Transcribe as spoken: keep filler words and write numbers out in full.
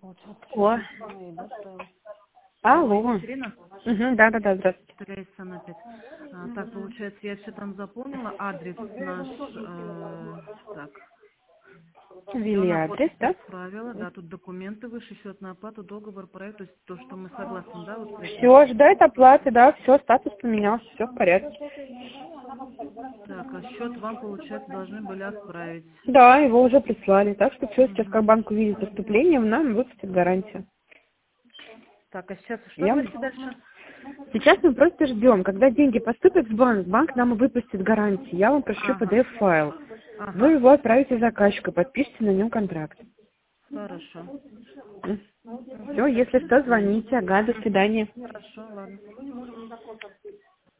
О. Алло. Ирина? Угу, да, да, да, здравствуйте. Повторяется опять. А, так, получается, я все там заполнила. Адрес наш, э, так, Ввели адрес, да? отправила, да, тут документы, высший счет на оплату, договор, проект, то есть то, что мы согласны, да, вот с этим? Все, ждать оплаты, да, все, статус поменялся, все в порядке. Так, а счет вам, получается, должны были отправить. Да, его уже прислали, так что все, сейчас Мгм. как банк увидит поступление, нам выпустят гарантию. Так, а сейчас что Я... говорите дальше? Сейчас мы просто ждем, когда деньги поступят в банк, банк нам и выпустит гарантию. Я вам пришлю Ага. пи ди эф-файл. Ага. Вы его отправите заказчику, подпишите на нем контракт. Хорошо. Все, если что, звоните. Ага, до свидания. Хорошо, ладно.